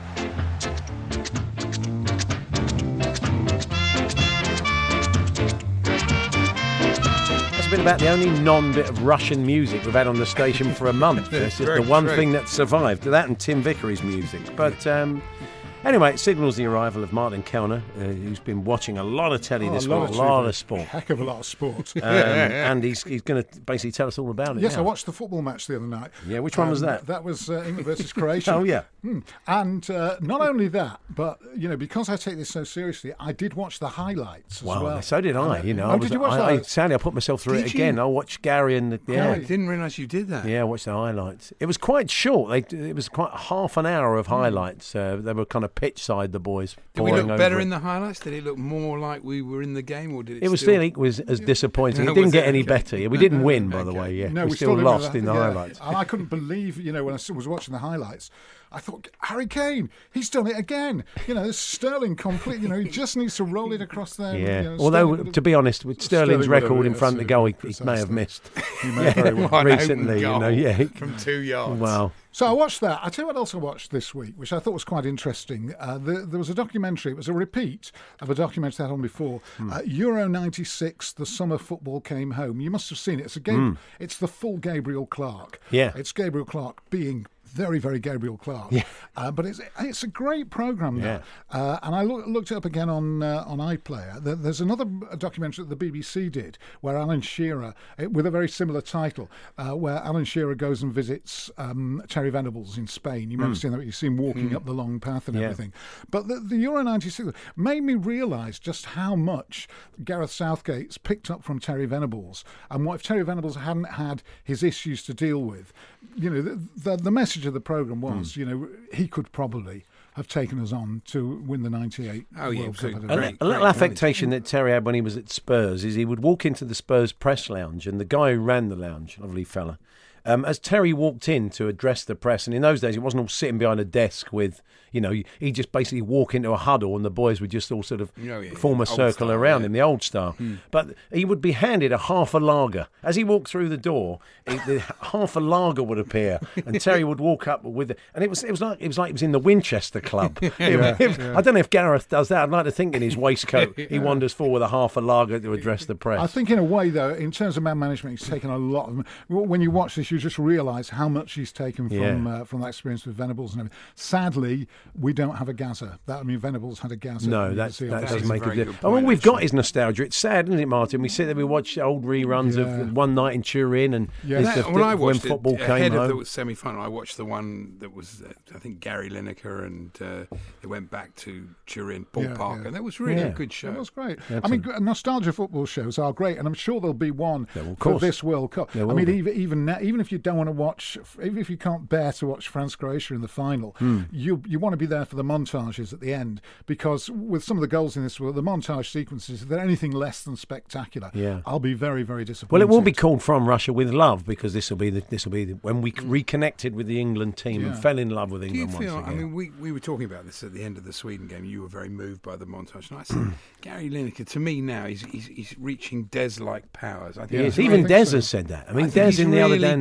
That's been about the only non-bit of Russian music we've had on the station for a month. It's just Very the one true. thing that survived. That and Tim Vickery's music. But um, anyway, it signals the arrival of Martin Kellner, uh, who's been watching a lot of telly Oh, this a lot week, of a lot T V. of sport. Heck of a lot of sport. Um, and he's he's going to basically tell us all about it Yes, now. I watched the football match the other night. Yeah, which one was that? That was uh, England versus Croatia. Oh, yeah. Hmm. And uh, not only that, but you know, because I take this so seriously, I did watch the highlights as Well, well. so did I. You know, oh, I was, did you watch I, that? I, sadly, I put myself through it Did again. you? I watched Gary and the, yeah, I didn't realise you did that. yeah, I watched the highlights. It was quite short. They, it was quite half an hour of highlights. Uh, they were kind of pitch side, the boys. Did we poring look over better it. in the highlights? Did it look more like we were in the game, or did it? It was still... still equally as, as disappointing. It Was didn't it? get any Okay. better. We didn't win, by the Okay. way. Yeah, No, we, we still didn't lost win in the that, yeah. highlights. And I couldn't believe, you know, when I was watching the highlights, I thought, Harry Kane, he's done it again. You know, Sterling complete. You know, he just needs to roll it across there. Yeah. You know, Although, Sterling- to be honest, with Sterling's Sterling would have- record in yes, front of the yeah, goal, he, he may have precisely. missed. He may very well. One recently, open you know, goal yeah. from two yards. Wow. So I watched that. I tell you what else I watched this week, which I thought was quite interesting. Uh, the, there was a documentary. It was a repeat of a documentary I had on before. Hmm. Uh, Euro ninety-six, The Summer Football Came Home. You must have seen it. It's a Gab- It's the full Gabriel Clark. Hmm. Yeah. It's Gabriel Clark being very, very Gabriel Clark. Yeah. Uh, but it's it's a great programme now. Yeah. Uh, and I look, looked it up again on uh, on iPlayer. There, there's another documentary that the B B C did where Alan Shearer, uh, with a very similar title, uh, where Alan Shearer goes and visits um, Terry Venables in Spain. You might have seen that. You see him walking up the long path and Yeah. everything. But the, the Euro ninety-six made me realise just how much Gareth Southgate's picked up from Terry Venables. And what if Terry Venables hadn't had his issues to deal with? You know, the, the, the message of the programme was, you know, he could probably have taken us on to win the ninety-eight Oh, yeah, World Cup. absolutely. I don't A, know. li- Great, a little great affectation that Terry had when he was at Spurs is he would walk into the Spurs press lounge, and the guy who ran the lounge, lovely fella, um, as Terry walked in to address the press, and in those days he wasn't all sitting behind a desk with, you know, he'd just basically walk into a huddle and the boys would just all sort of Oh, yeah, form a old circle style, around yeah. him, the old style. But he would be handed a half a lager. As he walked through the door, he, the half a lager would appear, and Terry would walk up with it. And it was it was like it was like he was in the Winchester Club. It- it- I don't know if Gareth does that. I'd like to think in his waistcoat he wanders forward with a half a lager to address the press. I think, in a way, though, in terms of man management, he's taken a lot of. When you watch this, you just realise how much he's taken from Yeah. uh, from that experience with Venables and everything. Sadly, we don't have a Gazza. That I mean, Venables had a Gazza. No, You that's, see that on does is a make a very difference. good I mean, point, we've got actually. his nostalgia. It's sad, isn't it, Martin? We sit there, we watch old reruns Yeah. of One Night in Turin and Yeah. it's That- the- when I when watched football it came ahead home. of the semi-final, I watched the one that was, uh, I think, Gary Lineker, and uh, they went back to Turin, Paul Yeah, Parker. yeah. That was really Yeah. a good show. It was great. I mean, g- nostalgia football shows are great, and I'm sure there'll be one Yeah, well, of for course. this World Cup. There I will mean, be. even even now, even if you don't want to watch, even if you can't bear to watch France Croatia in the final, Hmm. you you want to be there for the montages at the end, because with some of the goals in this, well, the montage sequences, if they're anything less than spectacular, Yeah. I'll be very very disappointed. Well, it will be called From Russia with Love because this will be the, this will be the, when we reconnected with the England team and Yeah. fell in love with Do you England feel? once I again. mean, we, we were talking about this at the end of the Sweden game. You were very moved by the montage, and I said, Gary Lineker, to me now, he's he's, he's reaching Des-like powers. I think Yes, I even think Des so. has said that. I mean, I think Des he's in the other really day in the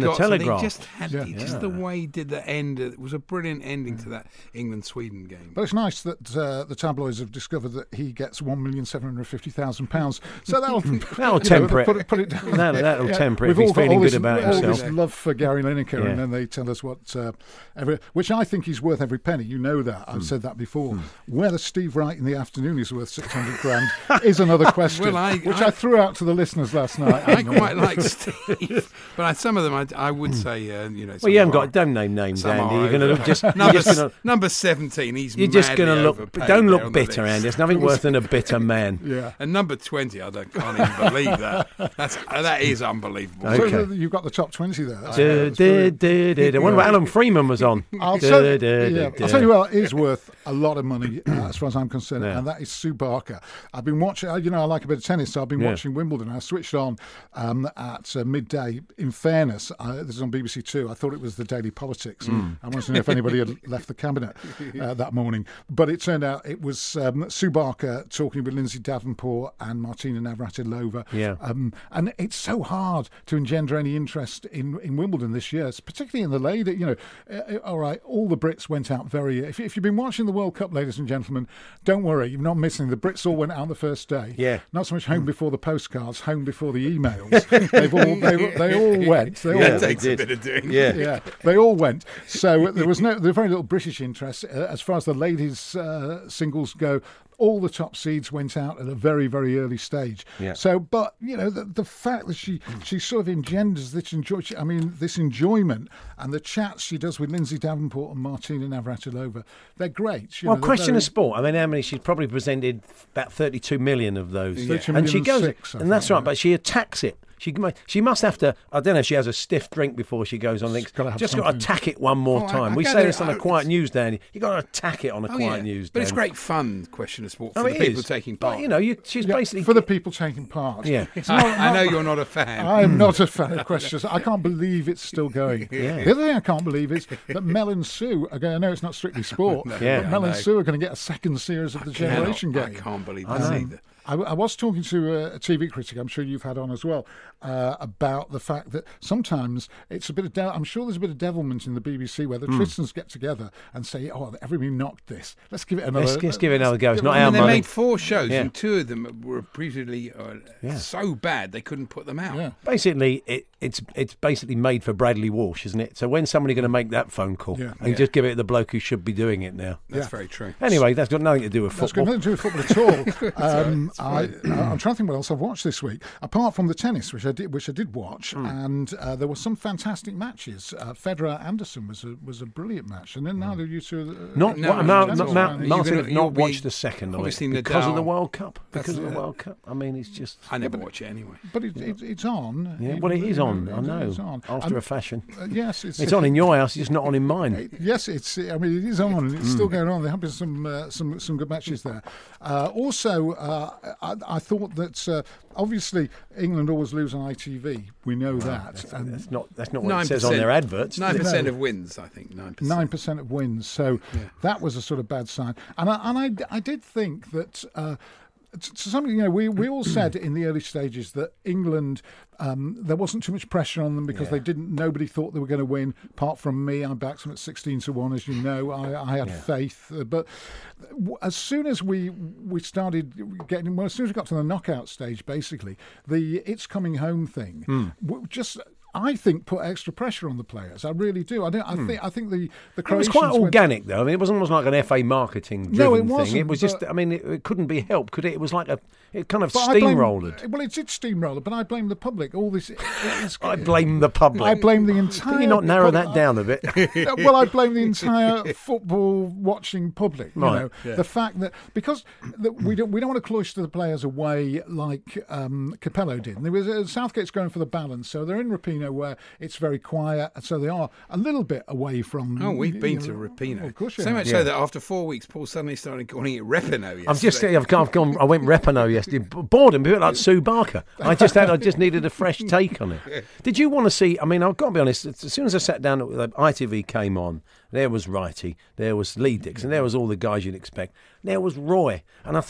got Telegraph. He just had Yeah. he just Yeah. the way he did the end. It was a brilliant ending to that England-Sweden game. But it's nice that uh, the tabloids have discovered that he gets one million seven hundred fifty thousand pounds. So that'll That'll temper it. Put it, put it down. That'll- that'll temper it if We've he's all got feeling all good this, about all himself. this love for Gary Lineker, Yeah. and then they tell us what, uh, every, which I think he's worth every penny. You know that. I've Mm. said that before. Whether Steve Wright in the afternoon is worth six hundred grand is another question, Well, I- which I- I, threw out to the listeners last night. I quite like Steve, but I, some of them I, I would say, uh, you know. Well, some you haven't are- got. Don't name names, some Andy. are You're going to over. look just. You're number, just going to. number seventeen. He's You're just going to look. overpaid Don't there look on the bitter, list. Andy. There's nothing worse than a bitter man. Yeah. And number twenty, I don't, can't even believe that. That's that is unbelievable. Okay. So you've got the top twenty there. That's- Du- that's du- brilliant. du- du- du. I wonder what Alan Freeman was on. I'll Du- tell, du- du- yeah, du- I'll tell you what is worth a lot of money uh, as far as I'm concerned, Yeah. and that is Sue Barker. I've been watching, uh, you know, I like a bit of tennis, so I've been Yeah. watching Wimbledon. I switched on um, at uh, midday. In fairness, uh, this is on B B C Two. I thought it was the Daily Politics. Mm. I wanted to know if anybody had left the cabinet uh, that morning. But it turned out it was um, Sue Barker talking with Lindsay Davenport and Martina Navratilova. Yeah. Um, and it's so hard to engender any interest in, in Wimbledon this year, particularly in the lady. You know, uh, all right, all the Brits went out very. If, if you've been watching the World Cup, ladies and gentlemen, don't worry, you're not missing. The Brits all went out the first day. Yeah. Not so much home before the postcards, home before the emails. They've all they, they all went. They all Yeah, That they takes a did. bit of doing. Yeah. yeah, they all went. So there was no, there was very little British interest uh, as far as the ladies' uh, singles go. All the top seeds went out at a very, very early stage. Yeah. So, but you know, the, the fact that she she sort of engenders this enjoy, I mean, this enjoyment, and the chats she does with Lindsay Davenport and Martina Navratilova, they're great. You Well, know, they're question very- of sport. I mean, how many? She's probably presented about thirty-two million of those, thirty-two and she million goes, and six, I and that's think, right. yeah. But she attacks it. She mu- she must have to. I don't know. She has a stiff drink before she goes on. Thinks, gotta have just got to something. attack it one more Oh, I- time. I we say gather- this on a I- quiet news day. Andy. You got to attack it on a Oh, quiet yeah. news day. But it's great fun, question of sport, for Oh, the it people is. taking But, part. you know, you, she's Yeah, basically for the people taking part. Yeah. It's I, not- I know not- you're not a fan. I'm not a fan of questions. I can't believe it's still going. Yeah. The other thing I can't believe is that Mel and Sue are going. I know it's not strictly sport, Yeah. but Mel I and know. Sue are going to get a second series of the Cannot- Generation I Game. can't believe I this know. either. I, I was talking to a, a T V critic, I'm sure you've had on as well, uh, about the fact that sometimes it's a bit of, de- I'm sure there's a bit of devilment in the B B C where the Hmm. Tristans get together and say, oh, everybody knocked this. Let's give it another. Let's, let's give it another go. It's not I our mean, they money. made four shows, Yeah. and two of them were repeatedly uh, Yeah. so bad they couldn't put them out. Yeah. Basically, it, it's it's basically made for Bradley Walsh, isn't it? So when's somebody going to make that phone call? Yeah. And Yeah. just give it to the bloke who should be doing it now. That's Yeah. very true. Anyway, that's got nothing to do with That's got football. nothing to do with football at all. um, I, I'm trying to think what else I've watched this week, apart from the tennis, which I did, which I did watch, Hmm. and uh, there were some fantastic matches. Uh, Federer Anderson was a was a brilliant match, and then neither of you two. Uh, Not No, what, no, Ma- that's Ma- all Ma- right. You're Martin gonna- have you'll not be- watched the second of it obviously because of the Nadal. World Cup. That's Because of the it. World Cup. I mean, it's just. I never watch it anyway. But it, it, it's on. Yeah, It- well, it is on. it- I know. It's on. After And, a fashion, uh, yes, it's, it's on in your house. It's just not on in mine. Yes, it's. I mean, it is on, and it's still going on. There have been some uh, some some good matches there. Uh, also, uh, I, I thought that uh, obviously England always lose on I T V. We know that. That's, And that's not. That's not what Nine it says on percent. their adverts. Nine No. percent of wins, I think. Nine percent. Nine percent of wins, so that was a sort of bad sign. And I, and I, I did think that uh, to to something, you know, we, we all said in the early stages that England, um, there wasn't too much pressure on them because they didn't. Nobody thought they were going to win, apart from me. I backed them at sixteen to one, as you know. I, I had faith, uh, but w- as soon as we we started getting, well, as soon as we got to the knockout stage, basically the "it's coming home" thing, w- just. I think put extra pressure on the players. I really do. I don't. I think. I think the the It was Croatians quite went- organic, though. I mean, it wasn't almost like an F A marketing driven No, it thing. wasn't, It was just. but- I mean, it, it couldn't be helped, could it? It was like a. It kind of But I blame- steamrolled. Well, it did steamroller, but I blame the public. All this. it- it's- I blame the public. I blame the entire. Can you not narrow that pub- down a bit? well, I blame the entire football watching public. You Right. know, the fact that because that we don't we don't want to cloister the players away like um, Capello did. And there was uh, Southgate's going for the balance, so they're in Rapino where it's very quiet, so they are a little bit away from. Oh, we've you been know, to Rapino. Of course, you so have. much Yeah. so that after four weeks, Paul suddenly started calling it Repino yesterday. I've just. I've gone. I've gone I went Repano yesterday. B- Boredom, a bit like Sue Barker. I just had. I just needed a fresh take on it. Did you want to see? I mean, I've got to be honest. As soon as I sat down, uh, I T V came on. There was Wrighty, there was Lee Dixon, there was all the guys you'd expect. There was Roy, and I thought,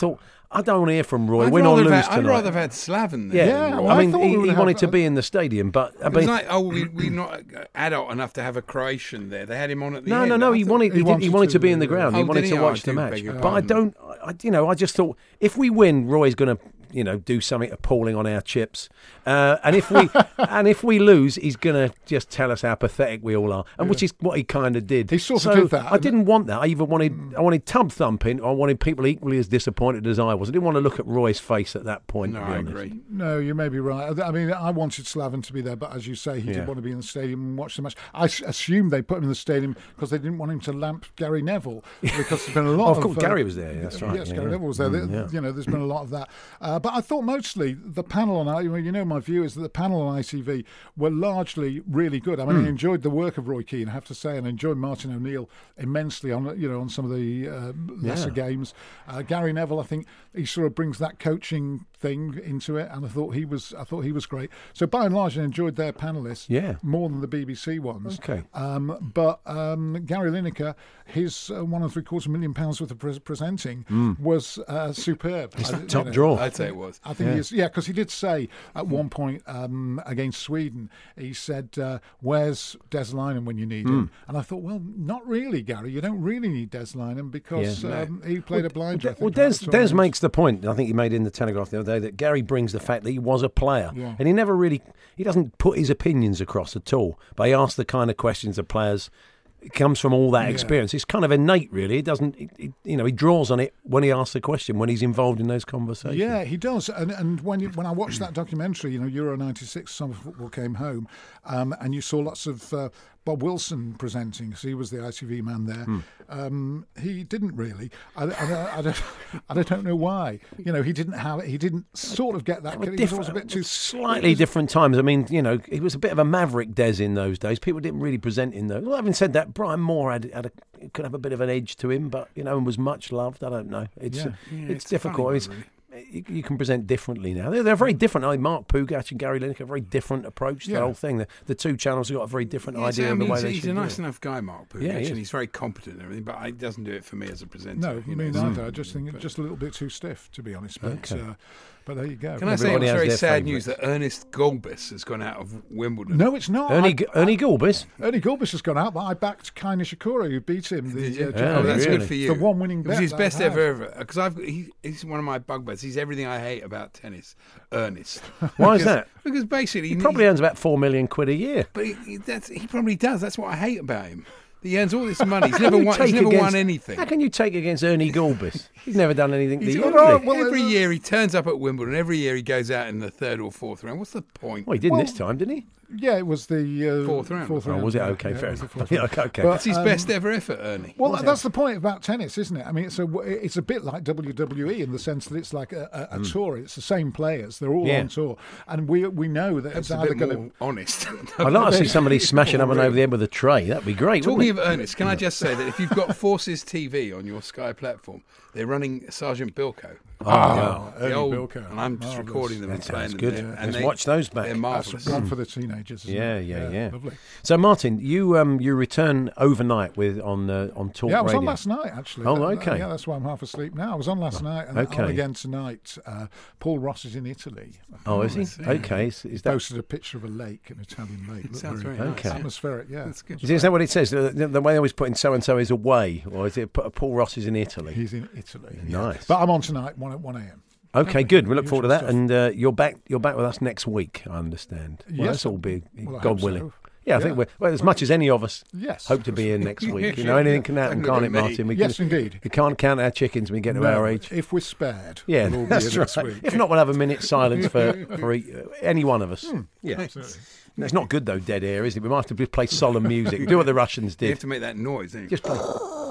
I don't want to hear from Roy. I'd Win or rather lose have had, tonight. I'd rather have had Slaven Yeah, there. Yeah, than well, Roy. I I mean, thought we he, would he have wanted to a- be in the stadium, but I It was mean, like, oh, we, we're not adult enough to have a Croatian there. They had him on at the no, end. no, no. I He thought- wanted, he, he did, he wanted wanted to to be in the be- ground. he Oh, wanted did to he? watch I the do match. beg your But I pardon. don't, I, you know, I just thought if we win, Roy's going to, you know, do something appalling on our chips, uh, and if we and if we lose, he's going to just tell us how pathetic we all are, and which is what he kind of did. He sort of so did that, I and- didn't want that. I either wanted, I wanted tub thumping, or I wanted people equally as disappointed as I was. I didn't want to look at Roy's face at that point. No, to be I honest. agree. No, you may be right. I mean, I wanted Slaven to be there, but as you say, he Yeah. did want to be in the stadium and watch the match. I s- assumed they put him in the stadium because they didn't want him to lamp Gary Neville, because there's been a lot Oh, of... of course, uh, Gary was there. Yeah, that's right. Yes, yeah, Gary yeah. Neville was there. Mm, There- yeah. You know, there's been a lot of that. Uh, but I thought mostly the panel on, I- you know, my view is that the panel on I T V were largely really good. I mean, Hmm. I enjoyed the work of Roy Keane, I have to say, and I enjoyed Martin O'Neill immensely on, you know, on some of the uh, lesser Yeah. games. Uh, Gary Neville, I think he sort of brings that coaching thing into it, and I thought he was, I thought he was great. So by and large, I enjoyed their panelists Yeah. more than the B B C ones. Okay. Um, but um, Gary Lineker, his uh, one and three quarters million pounds worth of pre- presenting was uh, superb. It's I- the you top know, draw. I'd say it was. I think Yeah. he is, yeah, because he did say at one point um, against Sweden, he said, uh, "Where's Des Lynam when you need him?" And I thought, well, not really, Gary. You don't really need Des Lynam because Yeah. um, he played a blind. Well, well Des, Des makes the point, I think he made in the Telegraph the other day, that Gary brings the fact that he was a player. Yeah. And he never really, he doesn't put his opinions across at all, but he asks the kind of questions of players. It comes from all that Yeah. experience. It's kind of innate, really. It doesn't, it, it, you know, he draws on it when he asks the question, when he's involved in those conversations. Yeah, he does. And and when you, when I watched that documentary, you know, Euro ninety-six, Summer Football came home, um, and you saw lots of uh, Bob Wilson presenting, because he was the I T V man there. Hmm. Um, he didn't really. I, I, I, don't, I don't know why. You know, he didn't have. He didn't sort of get that. They were He was always different, a bit too slightly different times. I mean, you know, he was a bit of a maverick, Des, in those days. People didn't really present in those. Well, having said that, Brian Moore had, had a, could have a bit of an edge to him, but, you know, and was much loved. I don't know. It's Yeah. uh, Yeah, it's, it's a difficult. funny It's, one, you, you can present differently now. They're, they're very different. I mean, Mark Pugac and Gary Lineker, a very different approach to Yeah. the whole thing. The, the two channels have got a very different Yeah, idea I of the mean, way he's, they he's should a do nice it. enough guy, Mark Pugac, Yeah, he and is. he's very competent and everything, but he doesn't do it for me as a presenter. No, you me know, neither. so- I just think but- it's just a little bit too stiff, to be honest. But, Okay. uh, but there you go. Can I say it Everybody was has very their sad favourites. news that Ernest Gulbis has gone out of Wimbledon? No, it's not. Ernie, I- G- Ernie Gulbis. Ernie Gulbis has gone out, but I backed Kai Nishikori, who beat him. The, Did you? uh, Yeah, Japan- oh, that's really? good for you. The one winning It was bet his that best I had. ever ever. Because I've he, he's one of my bugbears. He's everything I hate about tennis. Ernest. Why is Because- that? Because basically He he probably earns about four million quid a year. But he, he- that's, he probably does. That's what I hate about him. He earns all this money. He's How never can you won. He's take never against- won anything. How can you take against Ernie Gulbis? He's never done anything to He's you. got- has he? well, every uh, year he turns up at Wimbledon. Every year he goes out in the third or fourth round. What's the point? Well, he didn't Well, this time, didn't he? Yeah, it was the uh, Fourth round. Fourth Oh, round. was it? yeah, Okay, yeah, fair it was the enough. fourth Yeah, round. okay, okay. But, It's his um, best ever effort, Ernie. Well, that's the point about tennis, isn't it? I mean, it's a it's a bit like W W E in the sense that it's like a, a, a tour. It's the same players; they're all Hmm. Yeah. on tour, and we we know that That's it's a either bit going more to. honest. I'd like to see somebody smashing up and over the head with a tray. That'd be great. Talking wouldn't of it? Ernest, can I just say that if you've got Forces T V on your Sky platform, they're running Sergeant Bilko. Oh, wow. The Ernie old- Bilko. and I'm just Marvellous. recording them That and playing sounds them. good. there, and Let's they- watch those back. They're That's marvellous. one for the teenagers. Isn't Yeah, it? yeah, yeah. Lovely. So, Martin, you um you return overnight with on uh, on Talk Yeah, I was Radio. on last night actually. Oh, That- okay. Yeah, that's why I'm half asleep now. I was on last night and okay. on again tonight. Uh, Paul Ross is in Italy. Oh, is he? see. Okay, is, is that Posted a picture of a lake, an Italian lake. Looked sounds very nice. Okay. atmospheric. Yeah, That's good. is, is that what it says? The, the, the way they always put in so and so is away, or is it put- Paul Ross is in Italy? he's in Italy. yeah. Nice. But I'm on tonight, one at one a.m. Okay, good. We look forward to that, stuff. and uh, you're back. You're back with us next week. I understand. Well, Yes. that's all big, Well, I God hope so. willing. Yeah, I think Yeah. we're well, as much as any of us Yes. hope to be here next week. You know, anything can happen, Look can't at it, me. Martin? We Yes, can, indeed. We can't count our chickens when we get to No, our age. if we're spared, Yeah, we'll all be that's here next right. week. If not, we'll have a minute's silence for for e- any one of us. Hmm. Yeah, Absolutely. No, it's not good though, dead air, is it? We might have to just play solemn music. Do what the Russians You have did. to make that noise. Don't you? Just play.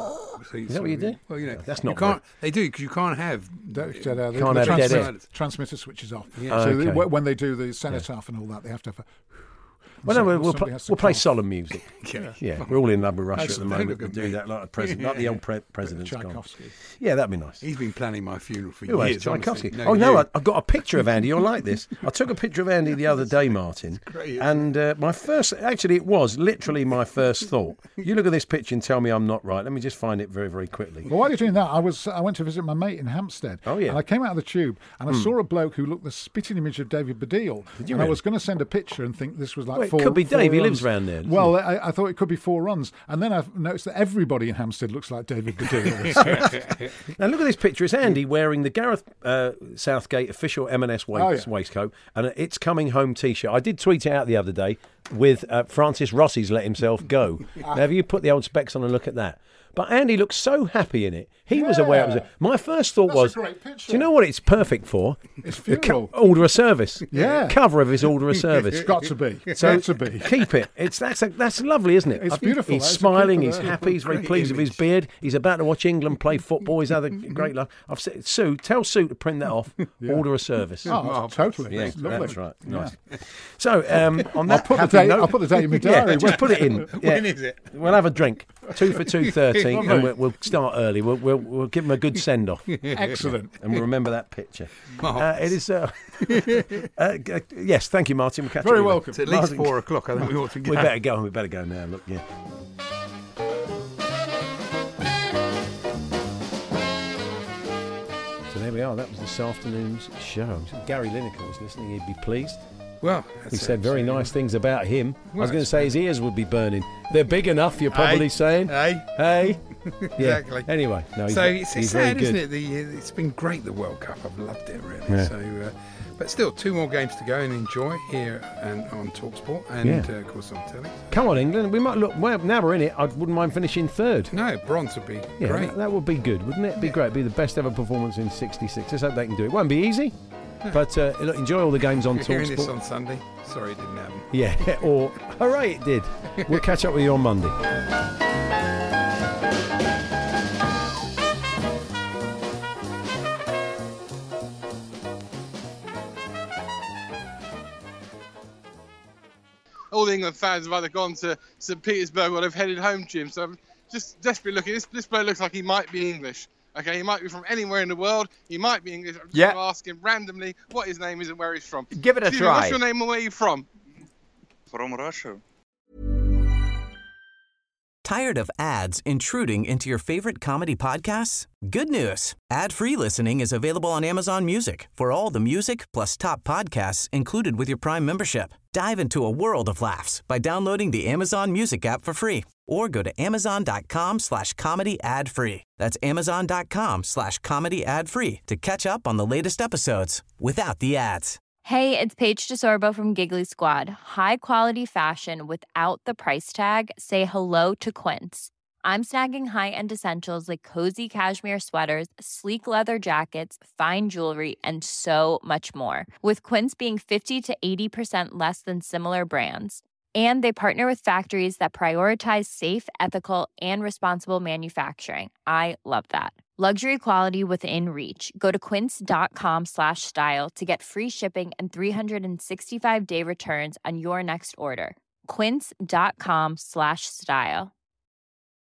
So Is that what you do? Well, you know, That's you not can't. They do because you can't have. Don't- uh, the, Can't the have dead transmitter, air. transmitter switches off. Yeah. So Okay. they- when they do the cenotaph and all that, they have to have a. Well, no, we'll, we'll, somebody play, has to we'll play cough. solemn music. Yeah. Yeah, we're all in love with Russia That's at the very moment. good, We do mate. that like the president, like the old pre- president's gone. Tchaikovsky. Yeah, that'd be nice. He's been planning my funeral for Who has years. Tchaikovsky? honestly. oh no, you. I, I've got a picture of Andy. You'll like this. I took a picture of Andy the other day, Martin, great, isn't and uh, my first, actually, it was literally my first thought. You look at this picture and tell me I'm not right. Let me just find it very, very quickly. Well, while you're doing that, I was I went to visit my mate in Hampstead. Oh, yeah. And I came out of the tube and I saw a bloke who looked the spitting image of David Baddiel. Did you and I really? was going to send a picture and think this was like Well, it four. could be four Dave. He runs. lives round there, doesn't Well, I, I thought it could be four runs, and then I noticed that everybody in Hampstead looks like David Baddiel. Now look at this picture. It's Andy wearing the Gareth uh, Southgate official M and S waist, Oh, yeah. waistcoat and an It's Coming Home T-shirt. I did tweet it out the other day with uh, Francis Rossi's Let Himself Go. Now, have you put the old specs on and look at that? But Andy looked so happy in it. He was aware it was. A, my first thought That's a was, great picture. do you know what it's perfect for? It's The co- funeral. order of service. Yeah. Cover of his order of service. It's got to be. So got to be. keep it. It's that's that's lovely, isn't it? It's beautiful. He's That's a smiling. keeper He's there. happy. He's very Great pleased with his image. beard. He's about to watch England play football. He's had a great life. I've said, Sue, tell Sue to print that off. Order of service. Oh, totally. Yeah, It's lovely. that's right. Nice. So um, on I'll that put the happy date. note- I'll put the date in my Yeah, diary. just put it in. Yeah. When is it? We'll have a drink. Two for two thirty, Lovely. and we'll, we'll start early. We'll, we'll we'll give him a good send off, Excellent. and we'll remember that picture. Uh, Marvellous. it is. Uh, uh, g- yes, thank you, Martin. We'll catch Very up with you. welcome. It's at least Martin- four o'clock. I think we ought to go. We better go. We better go now. Look, yeah. So there we are. That was this afternoon's show. So Gary Lineker was listening. He'd be pleased. Well, He that's said very it. nice things about him. I was Well, going to say his ears would be burning. They're big enough. You're probably Hey. saying. Hey. Hey. Yeah. Exactly. Anyway, no. He's, So it's, he's it's very sad, good. isn't it? The, uh, it's been great, the World Cup. I've loved it, really. Yeah. So, uh, but still, two more games to go and enjoy here and on TalkSport and, Yeah. uh, of course, on telly. Come on, England. We might look. Well, now we're in it. I wouldn't mind finishing third. No, bronze would be Yeah, great. that, that would be good, wouldn't it? It'd be great. It'd be the best ever performance in sixty-six. Let's hope they can do it. Won't be easy, but uh, look, enjoy all the games on If you're hearing this TalkSport. on Sunday, sorry it didn't happen. Yeah, or hooray, it did. We'll catch up with you on Monday. All the England fans have either gone to Saint Petersburg or they've headed home, Jim. So I'm just desperately looking. This, this bloke looks like he might be English. Okay, he might be from anywhere in the world. He might be English. I'm just Yeah. going to ask him randomly what his name is and where he's from. Give it a Excuse me, try. what's your name and where are you from? From Russia. Tired of ads intruding into your favorite comedy podcasts? Good news. Ad-free listening is available on Amazon Music for all the music plus top podcasts included with your Prime membership. Dive into a world of laughs by downloading the Amazon Music app for free or go to amazon.com slash comedy ad free. That's amazon.com slash comedy ad free to catch up on the latest episodes without the ads. Hey, it's Paige DeSorbo from Giggly Squad. High quality fashion without the price tag. Say hello to Quince. I'm snagging high-end essentials like cozy cashmere sweaters, sleek leather jackets, fine jewelry, and so much more. With Quince being fifty to eighty percent less than similar brands. And they partner with factories that prioritize safe, ethical, and responsible manufacturing. I love that. Luxury quality within reach. Go to quince.com slash style to get free shipping and three sixty-five day returns on your next order. Quince.com slash style.